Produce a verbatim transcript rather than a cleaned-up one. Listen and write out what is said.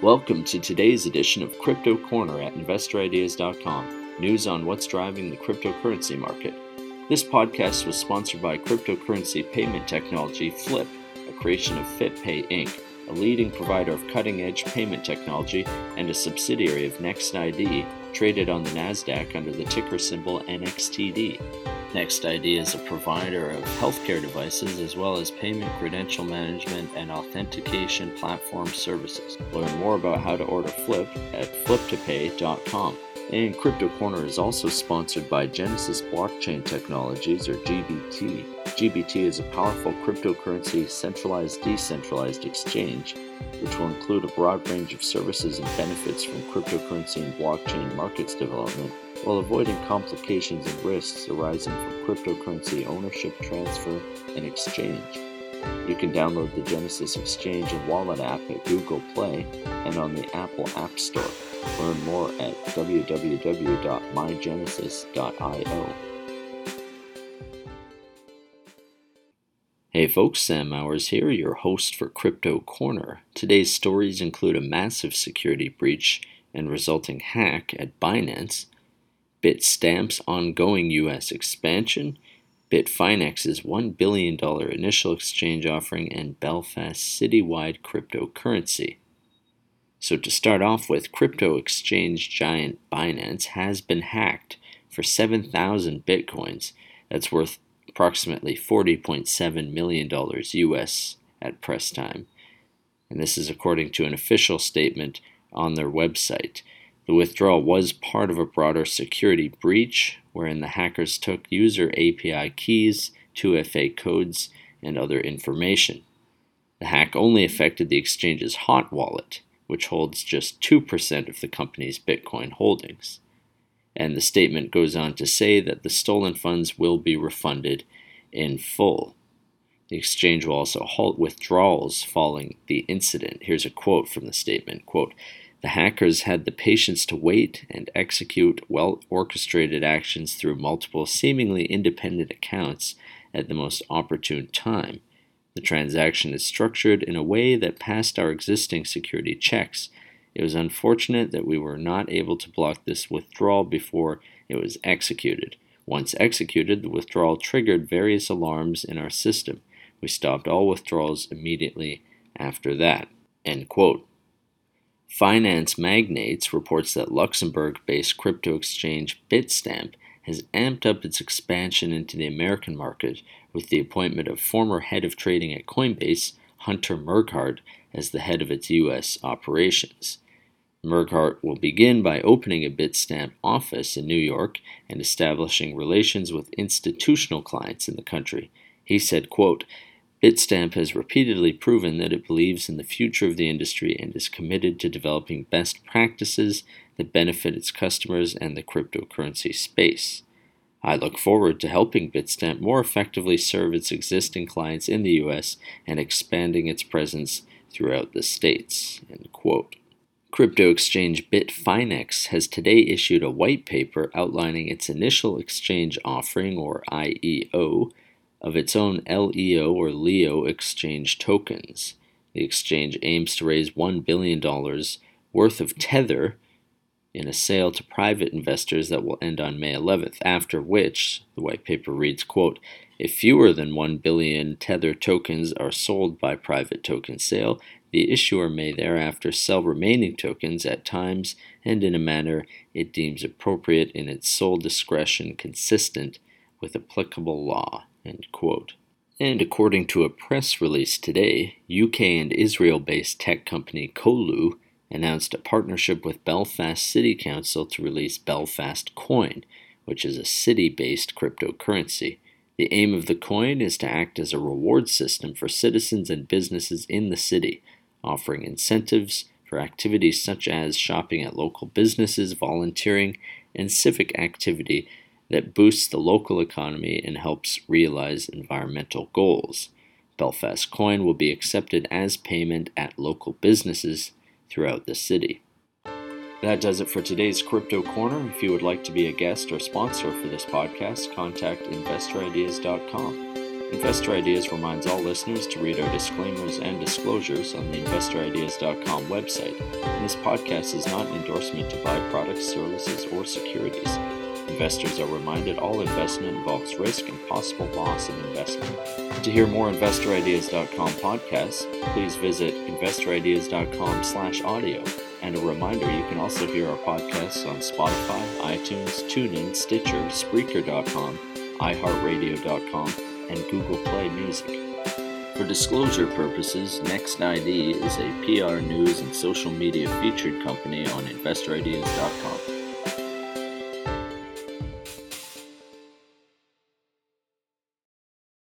Welcome to today's edition of Crypto Corner at investor ideas dot com, news on what's driving the cryptocurrency market. This podcast was sponsored by cryptocurrency payment technology Flip, a creation of FitPay Incorporated, a leading provider of cutting-edge payment technology and a subsidiary of NextID, traded on the NASDAQ under the ticker symbol N X T D. NextID is a provider of healthcare devices as well as payment credential management and authentication platform services. Learn more about how to order Flip at flip to pay dot com. And Crypto Corner is also sponsored by Genesis Blockchain Technologies, or G B T. G B T is a powerful cryptocurrency centralized decentralized exchange, which will include a broad range of services and benefits from cryptocurrency and blockchain markets development, while avoiding complications and risks arising from cryptocurrency ownership, transfer, and exchange. You can download the Genesis Exchange and Wallet app at Google Play and on the Apple App Store. Learn more at w w w dot my genesis dot i o. Hey folks, Sam Mowers here, your host for Crypto Corner. Today's stories include a massive security breach and resulting hack at Binance, Bitstamp's ongoing U S expansion, Bitfinex's one billion dollars initial exchange offering, and Belfast citywide cryptocurrency. So to start off with, crypto exchange giant Binance has been hacked for seven thousand bitcoins. That's worth approximately forty point seven million dollars U S at press time. And this is according to an official statement on their website. The withdrawal was part of a broader security breach wherein the hackers took user A P I keys, two F A codes, and other information. The hack only affected the exchange's hot wallet, which holds just two percent of the company's Bitcoin holdings. And the statement goes on to say that the stolen funds will be refunded in full. The exchange will also halt withdrawals following the incident. Here's a quote from the statement, quote, "The hackers had the patience to wait and execute well-orchestrated actions through multiple seemingly independent accounts at the most opportune time. The transaction is structured in a way that passed our existing security checks. It was unfortunate that we were not able to block this withdrawal before it was executed. Once executed, the withdrawal triggered various alarms in our system. We stopped all withdrawals immediately after that." End quote. Finance Magnates reports that Luxembourg-based crypto exchange Bitstamp has amped up its expansion into the American market with the appointment of former head of trading at Coinbase, Hunter Merghart, as the head of its U S operations. Merghart will begin by opening a Bitstamp office in New York and establishing relations with institutional clients in the country. He said, quote, "Bitstamp has repeatedly proven that it believes in the future of the industry and is committed to developing best practices that benefit its customers and the cryptocurrency space. I look forward to helping Bitstamp more effectively serve its existing clients in the U S and expanding its presence throughout the states." End quote. Crypto exchange Bitfinex has today issued a white paper outlining its initial exchange offering, or I E O, of its own L E O or Leo exchange tokens. The exchange aims to raise one billion dollars worth of Tether in a sale to private investors that will end on May eleventh, after which, the white paper reads, quote, "If fewer than one billion Tether tokens are sold by private token sale, the issuer may thereafter sell remaining tokens at times and in a manner it deems appropriate in its sole discretion consistent with applicable law." End quote. And according to a press release today, U K and Israel-based tech company Kolu announced a partnership with Belfast City Council to release Belfast Coin, which is a city-based cryptocurrency. The aim of the coin is to act as a reward system for citizens and businesses in the city, offering incentives for activities such as shopping at local businesses, volunteering, and civic activity that boosts the local economy and helps realize environmental goals. Belfast Coin will be accepted as payment at local businesses throughout the city. That does it for today's Crypto Corner. If you would like to be a guest or sponsor for this podcast, contact investor ideas dot com. Investor Ideas reminds all listeners to read our disclaimers and disclosures on the investor ideas dot com website, and this podcast is not an endorsement to buy products, services, or securities. Investors are reminded all investment involves risk and possible loss of investment. To hear more investor ideas dot com podcasts, please visit investor ideas dot com slash audio. And a reminder, you can also hear our podcasts on Spotify, iTunes, TuneIn, Stitcher, Spreaker dot com, i heart radio dot com, and Google Play Music. For disclosure purposes, Next I D is a P R news and social media featured company on investor ideas dot com.